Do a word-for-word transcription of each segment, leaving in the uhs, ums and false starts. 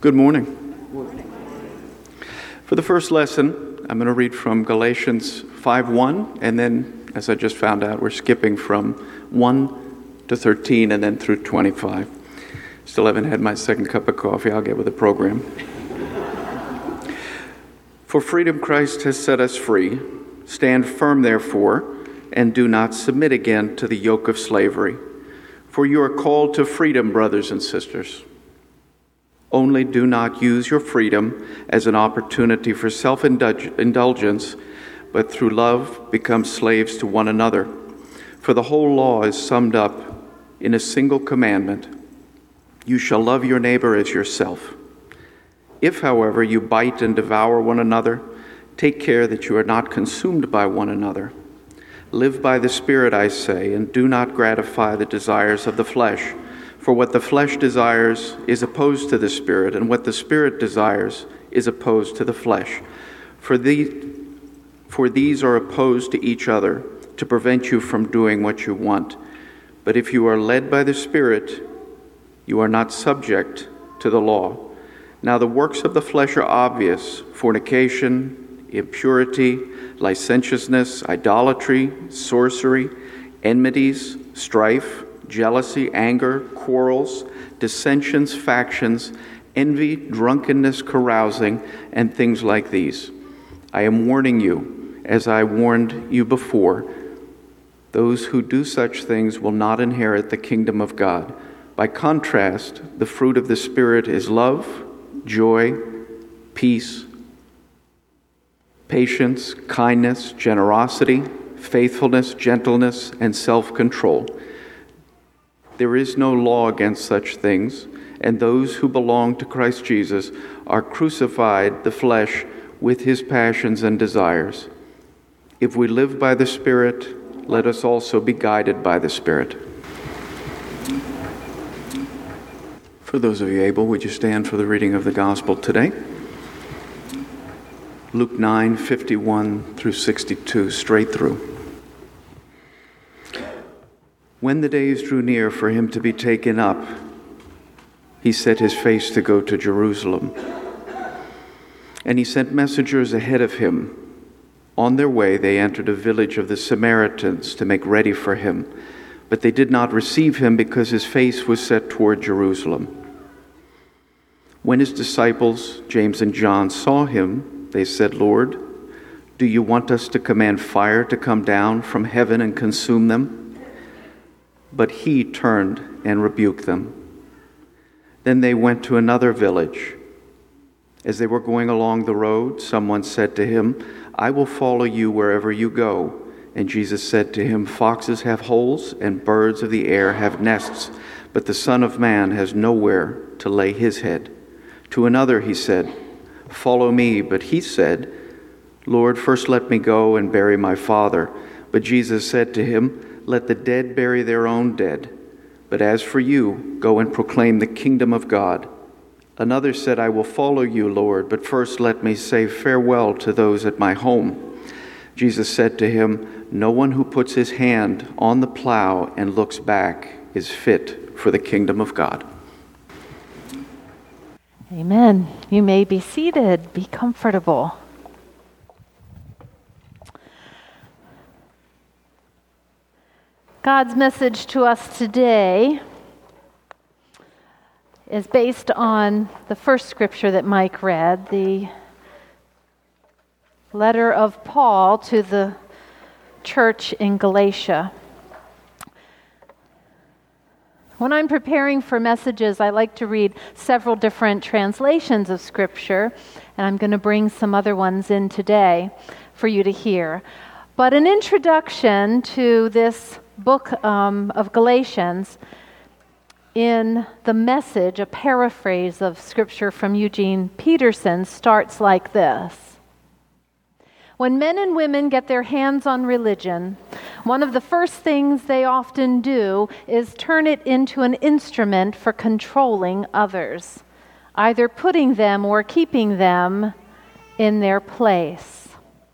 Good morning. For the first lesson, I'm going to read from Galatians five one, and then, as I just found out, we're skipping from one to thirteen and then through twenty-five. Still haven't had my second cup of coffee. I'll get with the program. For freedom Christ has set us free. Stand firm, therefore, and do not submit again to the yoke of slavery. For you are called to freedom, brothers and sisters. Only do not use your freedom as an opportunity for self-indulgence, but through love become slaves to one another. For the whole law is summed up in a single commandment: you shall love your neighbor as yourself. If, however, you bite and devour one another, take care that you are not consumed by one another. Live by the Spirit, I say, and do not gratify the desires of the flesh. For what the flesh desires is opposed to the Spirit, and what the Spirit desires is opposed to the flesh. For, the, for these are opposed to each other to prevent you from doing what you want. But if you are led by the Spirit, you are not subject to the law. Now the works of the flesh are obvious: fornication, impurity, licentiousness, idolatry, sorcery, enmities, strife, jealousy, anger, quarrels, dissensions, factions, envy, drunkenness, carousing, and things like these. I am warning you, as I warned you before, those who do such things will not inherit the kingdom of God. By contrast, the fruit of the Spirit is love, joy, peace, patience, kindness, generosity, faithfulness, gentleness, and self-control. There is no law against such things, and those who belong to Christ Jesus are crucified the flesh with his passions and desires. If we live by the Spirit, let us also be guided by the Spirit. For those of you able, would you stand for the reading of the Gospel today? Luke nine, fifty-one through sixty-two, straight through. When the days drew near for him to be taken up, he set his face to go to Jerusalem. And he sent messengers ahead of him. On their way, they entered a village of the Samaritans to make ready for him. But they did not receive him because his face was set toward Jerusalem. When his disciples, James and John, saw him, they said, "Lord, do you want us to command fire to come down from heaven and consume them?" But he turned and rebuked them. Then they went to another village. As they were going along the road, someone said to him, "I will follow you wherever you go." And Jesus said to him, "Foxes have holes and birds of the air have nests, but the Son of Man has nowhere to lay his head." To another he said, "Follow me." But he said, "Lord, first let me go and bury my father." But Jesus said to him, "Let the dead bury their own dead. But as for you, go and proclaim the kingdom of God." Another said, "I will follow you, Lord, but first let me say farewell to those at my home." Jesus said to him, "No one who puts his hand on the plow and looks back is fit for the kingdom of God." Amen. You may be seated. Be comfortable. God's message to us today is based on the first scripture that Mike read, the letter of Paul to the church in Galatia. When I'm preparing for messages, I like to read several different translations of scripture, and I'm going to bring some other ones in today for you to hear. But an introduction to this book um, of Galatians, in the Message, a paraphrase of scripture from Eugene Peterson, starts like this. When men and women get their hands on religion, one of the first things they often do is turn it into an instrument for controlling others, either putting them or keeping them in their place.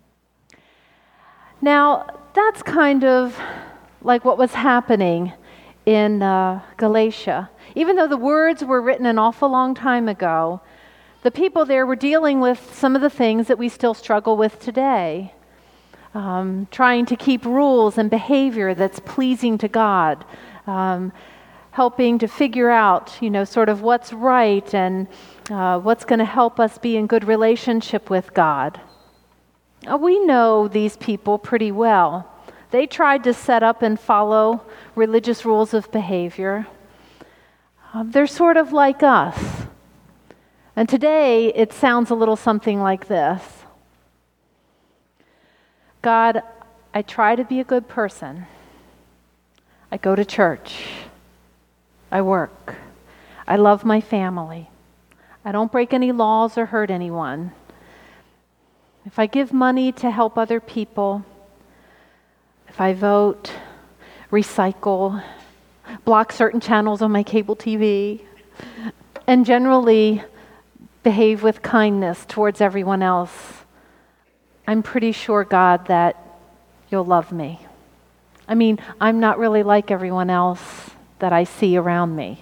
Now, that's kind of like what was happening in uh, Galatia. Even though the words were written an awful long time ago, the people there were dealing with some of the things that we still struggle with today. Um, trying to keep rules and behavior that's pleasing to God. Um, helping to figure out, you know, sort of what's right and uh, what's going to help us be in good relationship with God. Uh, we know these people pretty well. They tried to set up and follow religious rules of behavior. Uh, they're sort of like us. And today it sounds a little something like this. God, I try to be a good person. I go to church. I work. I love my family. I don't break any laws or hurt anyone. If I give money to help other people, if I vote, recycle, block certain channels on my cable T V, and generally behave with kindness towards everyone else, I'm pretty sure, God, that you'll love me. I mean, I'm not really like everyone else that I see around me.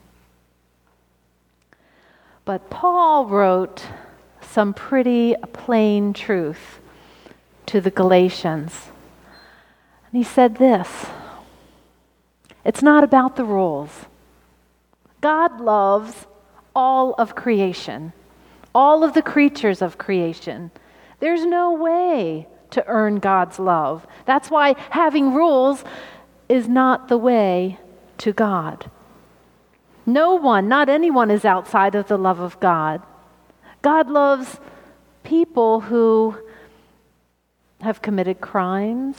But Paul wrote some pretty plain truth to the Galatians. And he said this: it's not about the rules. God loves all of creation, all of the creatures of creation. There's no way to earn God's love. That's why having rules is not the way to God. No one, not anyone, is outside of the love of God. God loves people who have committed crimes.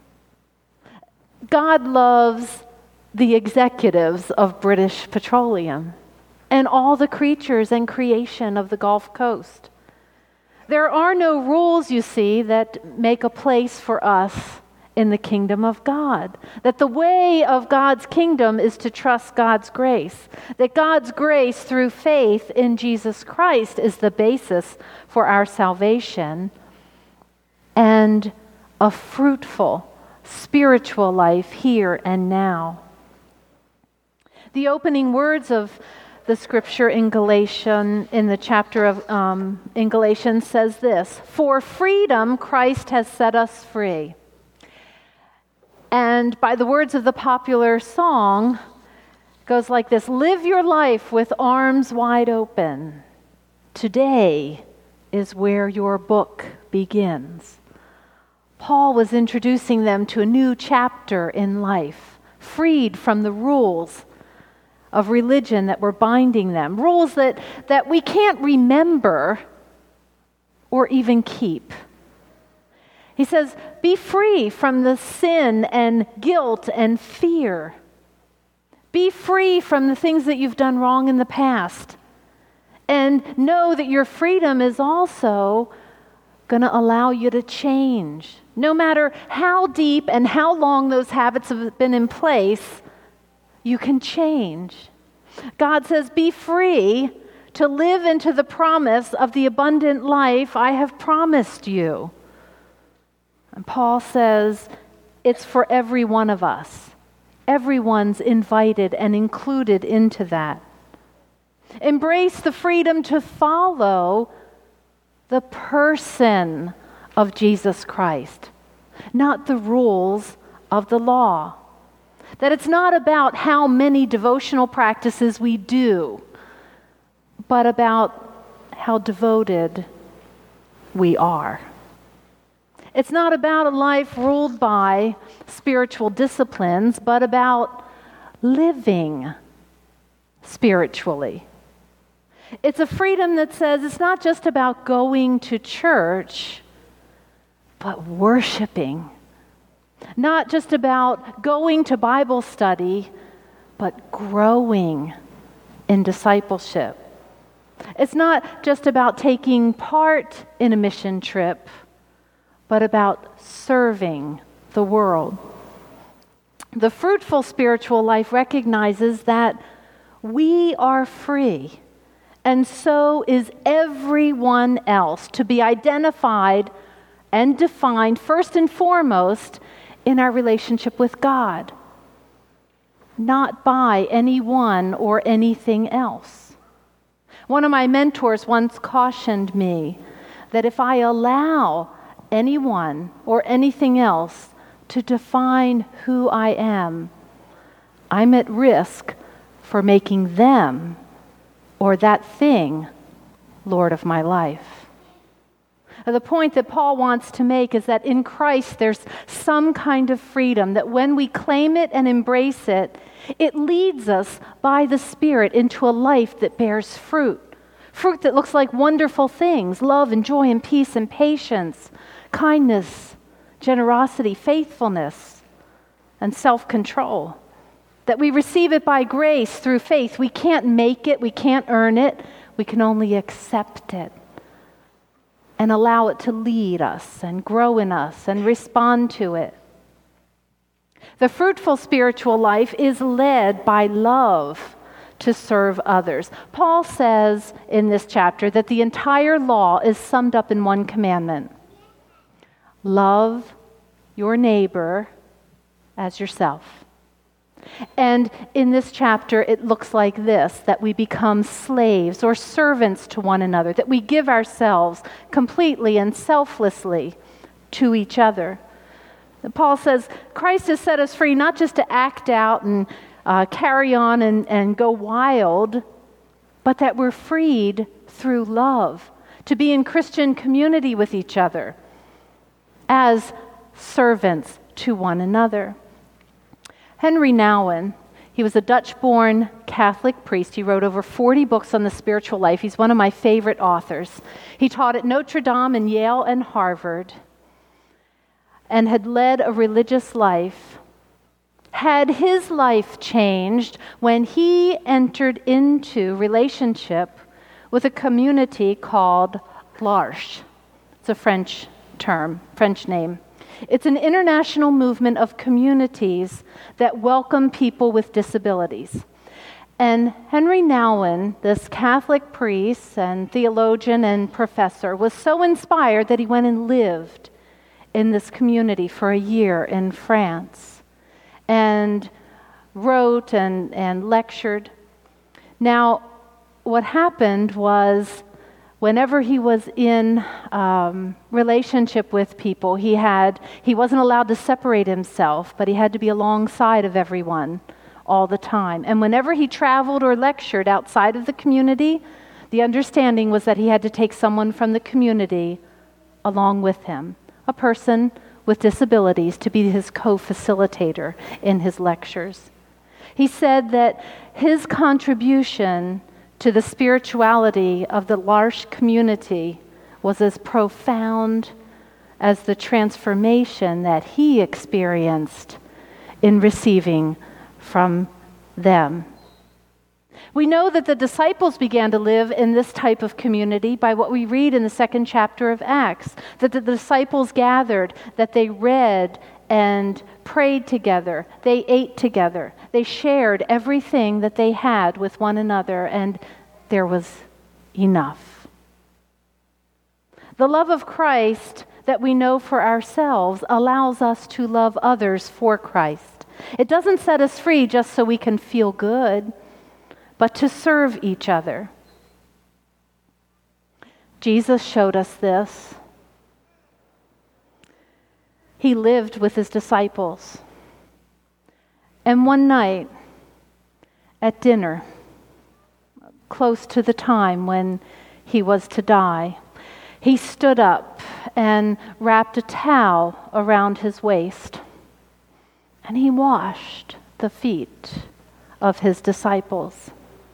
God loves the executives of British Petroleum and all the creatures and creation of the Gulf Coast. There are no rules, you see, that make a place for us in the kingdom of God. That the way of God's kingdom is to trust God's grace. That God's grace through faith in Jesus Christ is the basis for our salvation and a fruitful spiritual life here and now. The opening words of the scripture in Galatians, in the chapter of um, in Galatians, says this: "For freedom Christ has set us free." And by the words of the popular song, it goes like this: "Live your life with arms wide open. Today is where your book begins." Paul was introducing them to a new chapter in life, freed from the rules of religion that were binding them, rules that, that we can't remember or even keep. He says, be free from the sin and guilt and fear. Be free from the things that you've done wrong in the past. And know that your freedom is also going to allow you to change. No matter how deep and how long those habits have been in place, you can change. God says, be free to live into the promise of the abundant life I have promised you. And Paul says, it's for every one of us. Everyone's invited and included into that. Embrace the freedom to follow the person of Jesus Christ, not the rules of the law. That it's not about how many devotional practices we do, but about how devoted we are. It's not about a life ruled by spiritual disciplines, but about living spiritually. It's a freedom that says it's not just about going to church, but worshiping. Not just about going to Bible study, but growing in discipleship. It's not just about taking part in a mission trip, but about serving the world. The fruitful spiritual life recognizes that we are free, and so is everyone else, to be identified and defined first and foremost in our relationship with God. not by anyone or anything else. One of my mentors once cautioned me that if I allow anyone or anything else to define who I am, I'm at risk for making them or that thing Lord of my life. The point that Paul wants to make is that in Christ there's some kind of freedom, that when we claim it and embrace it, it leads us by the Spirit into a life that bears fruit. Fruit that looks like wonderful things: love and joy and peace and patience, kindness, generosity, faithfulness, and self-control. That we receive it by grace through faith. We can't make it, we can't earn it, we can only accept it and allow it to lead us and grow in us and respond to it. The fruitful spiritual life is led by love to serve others. Paul says in this chapter that the entire law is summed up in one commandment: love your neighbor as yourself. And in this chapter, it looks like this, that we become slaves or servants to one another, that we give ourselves completely and selflessly to each other. And Paul says Christ has set us free not just to act out and uh, carry on and, and go wild, but that we're freed through love to be in Christian community with each other as servants to one another. Henry Nouwen, he was a Dutch-born Catholic priest. He wrote over forty books on the spiritual life. He's one of my favorite authors. He taught at Notre Dame and Yale and Harvard and had led a religious life. Had his life changed when he entered into relationship with a community called L'Arche. It's a French term, French name. It's an international movement of communities that welcome people with disabilities. And Henry Nouwen, this Catholic priest and theologian and professor, was so inspired that he went and lived in this community for a year in France and wrote and, and lectured. Now, what happened was, whenever he was in um, relationship with people, he had he wasn't allowed to separate himself, but he had to be alongside of everyone all the time. And whenever he traveled or lectured outside of the community, the understanding was that he had to take someone from the community along with him, a person with disabilities, to be his co-facilitator in his lectures. He said that his contribution to the spirituality of the L'Arche community was as profound as the transformation that he experienced in receiving from them. We know that the disciples began to live in this type of community by what we read in the second chapter of Acts, that the disciples gathered, that they read and prayed together, they ate together, they shared everything that they had with one another, and there was enough. The love of Christ that we know for ourselves allows us to love others for Christ. It doesn't set us free just so we can feel good, but to serve each other. Jesus showed us this. He lived with his disciples. And one night at dinner, close to the time when he was to die, he stood up and wrapped a towel around his waist, and he washed the feet of his disciples.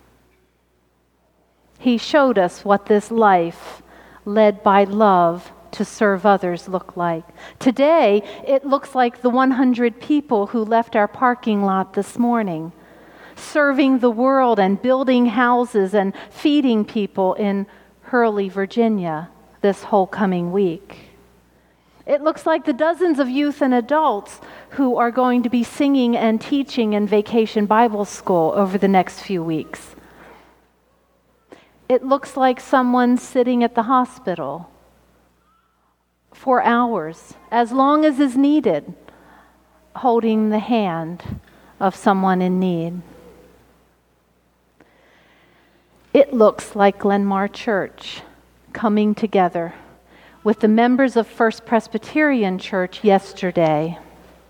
He showed us what this life led by love to serve others look like. Today, it looks like the one hundred people who left our parking lot this morning, serving the world and building houses and feeding people in Hurley, Virginia, this whole coming week. It looks like the dozens of youth and adults who are going to be singing and teaching in Vacation Bible School over the next few weeks. It looks like someone sitting at the hospital for hours, as long as is needed, holding the hand of someone in need. It looks like Glenmar Church coming together with the members of First Presbyterian Church yesterday,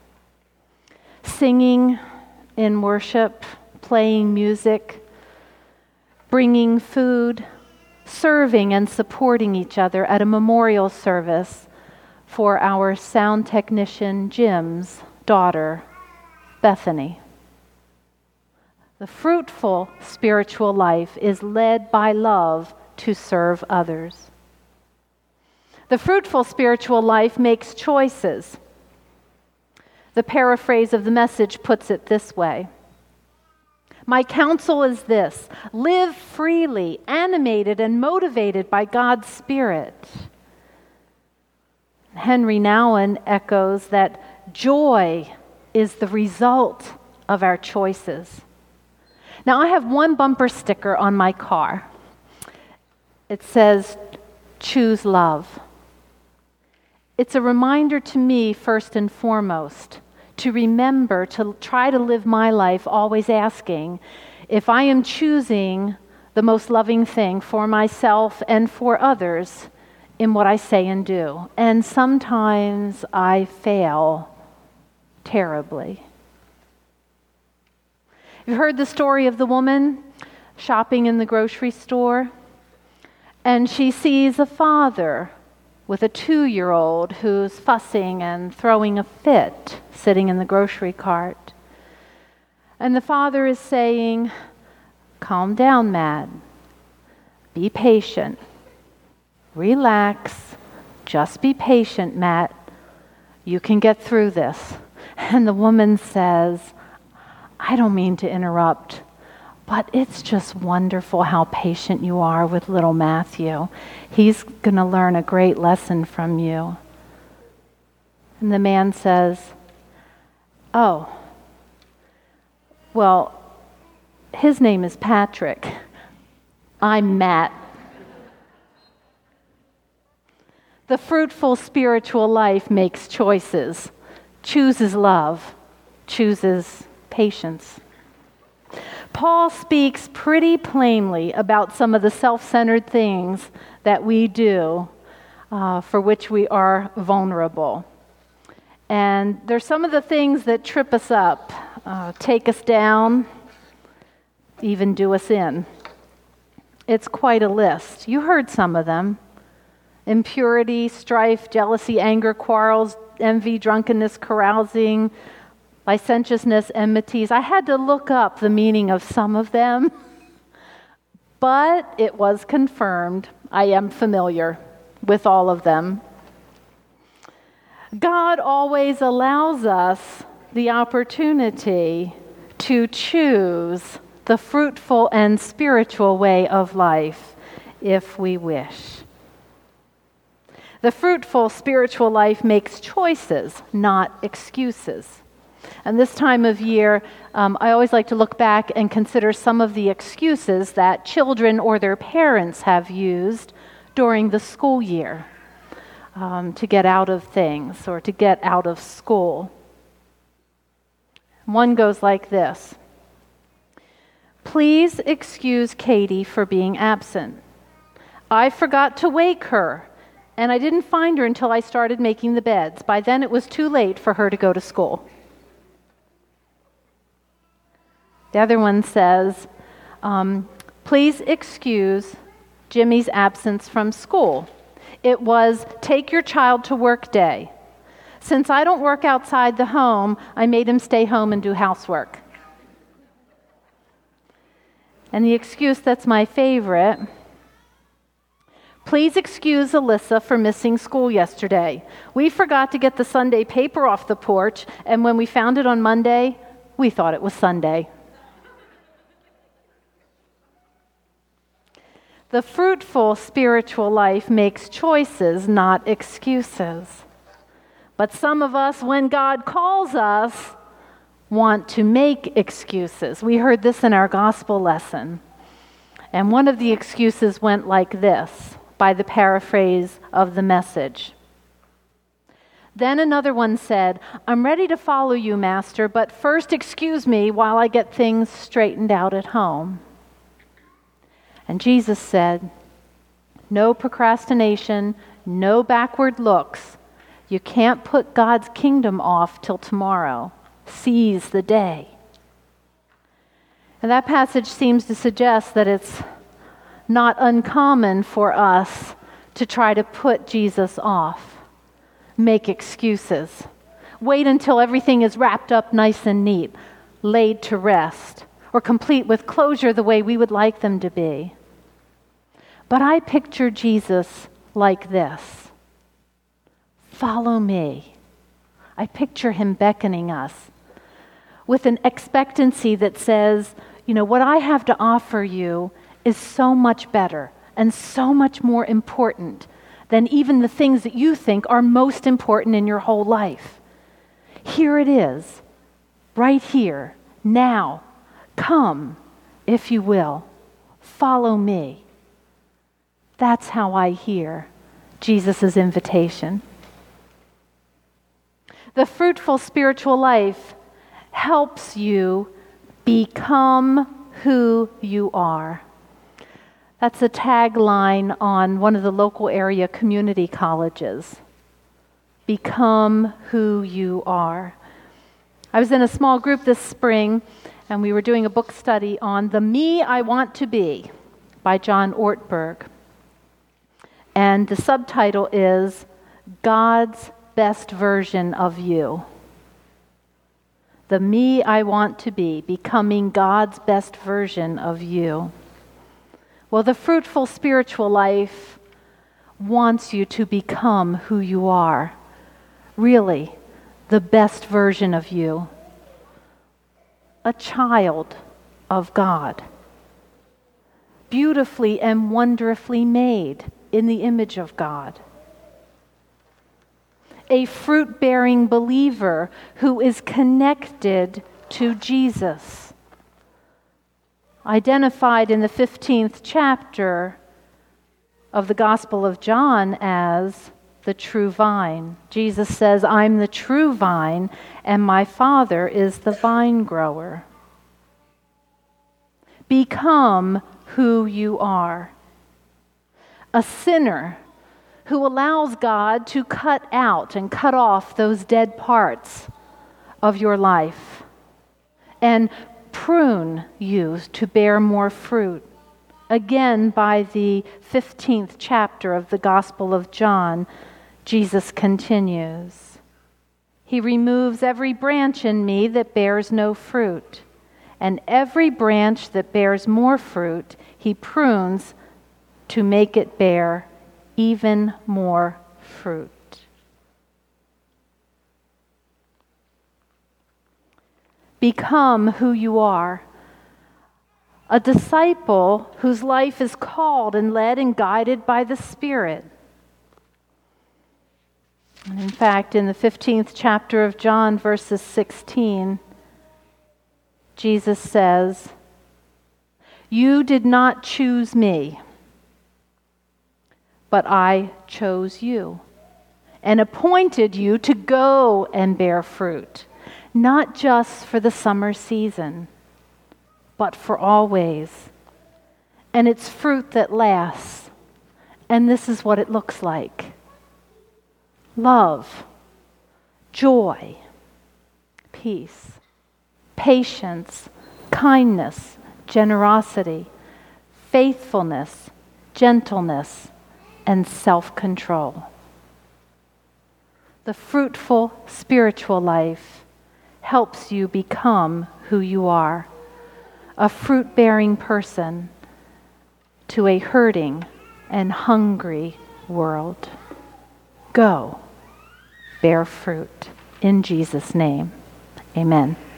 singing in worship, playing music, bringing food, serving and supporting each other at a memorial service for our sound technician Jim's daughter, Bethany. The fruitful spiritual life is led by love to serve others. The fruitful spiritual life makes choices. The paraphrase of the Message puts it this way: my counsel is this: live freely, animated and motivated by God's Spirit. Henry Nouwen echoes that joy is the result of our choices. Now, I have one bumper sticker on my car. It says, choose love. It's a reminder to me, first and foremost, to remember to try to live my life always asking if I am choosing the most loving thing for myself and for others in what I say and do. And sometimes I fail terribly. You've heard the story of the woman shopping in the grocery store, and she sees a father with a two-year-old who's fussing and throwing a fit sitting in the grocery cart. And the father is saying, calm down, Matt. Be patient. Relax. Just be patient, Matt. You can get through this. And the woman says, I don't mean to interrupt, but it's just wonderful how patient you are with little Matthew. He's going to learn a great lesson from you. And the man says, oh, well, his name is Patrick. I'm Matt. The fruitful spiritual life makes choices, chooses love, chooses patience. Paul speaks pretty plainly about some of the self-centered things that we do uh, for which we are vulnerable. And there's some of the things that trip us up, uh, take us down, even do us in. It's quite a list. You heard some of them. Impurity, strife, jealousy, anger, quarrels, envy, drunkenness, carousing, licentiousness, enmities. I had to look up the meaning of some of them, but it was confirmed. I am familiar with all of them. God always allows us the opportunity to choose the fruitful and spiritual way of life if we wish. The fruitful spiritual life makes choices, not excuses. And this time of year, um, I always like to look back and consider some of the excuses that children or their parents have used during the school year um, to get out of things or to get out of school. One goes like this: please excuse Katie for being absent. I forgot to wake her, and I didn't find her until I started making the beds. By then it was too late for her to go to school. The other one says, um, please excuse Jimmy's absence from school. It was take your child to work day. Since I don't work outside the home, I made him stay home and do housework. And the excuse that's my favorite: please excuse Alyssa for missing school yesterday. We forgot to get the Sunday paper off the porch, and when we found it on Monday, we thought it was Sunday. The fruitful spiritual life makes choices, not excuses. But some of us, when God calls us, want to make excuses. We heard this in our gospel lesson. And one of the excuses went like this, by the paraphrase of the Message: Then another one said, I'm ready to follow you, Master, but first excuse me while I get things straightened out at home. And Jesus said, no procrastination, no backward looks. You can't put God's kingdom off till tomorrow. Seize the day. And that passage seems to suggest that it's not uncommon for us to try to put Jesus off. Make excuses. Wait until everything is wrapped up nice and neat, laid to rest, or complete with closure the way we would like them to be. But I picture Jesus like this. Follow me. I picture him beckoning us with an expectancy that says, you know, what I have to offer you is so much better and so much more important than even the things that you think are most important in your whole life. Here it is, right here, now. Come, if you will. Follow me. That's how I hear Jesus' invitation. The fruitful spiritual life helps you become who you are. That's a tagline on one of the local area community colleges. Become who you are. I was in a small group this spring, and we were doing a book study on The Me I Want to Be by John Ortberg. And the subtitle is God's Best Version of You. The Me I Want to Be, becoming God's best version of you. Well, the fruitful spiritual life wants you to become who you are. Really, the best version of you. A child of God. Beautifully and wonderfully made in the image of God. A fruit-bearing believer who is connected to Jesus. Identified in the fifteenth chapter of the Gospel of John as the true vine. Jesus says, I'm the true vine, and my Father is the vine grower. Become who you are. A sinner who allows God to cut out and cut off those dead parts of your life and prune you to bear more fruit. Again, by the fifteenth chapter of the Gospel of John, Jesus continues. He removes every branch in me that bears no fruit, and every branch that bears more fruit, he prunes to make it bear even more fruit. Become who you are. A disciple whose life is called and led and guided by the Spirit. And in fact, in the fifteenth chapter of John, verses sixteen, Jesus says, you did not choose me, but I chose you and appointed you to go and bear fruit. Not just for the summer season, but for always. And it's fruit that lasts. And this is what it looks like. Love, joy, peace, patience, kindness, generosity, faithfulness, gentleness, and self-control. The fruitful spiritual life helps you become who you are, a fruit-bearing person to a hurting and hungry world. Go, bear fruit. In Jesus' name, amen.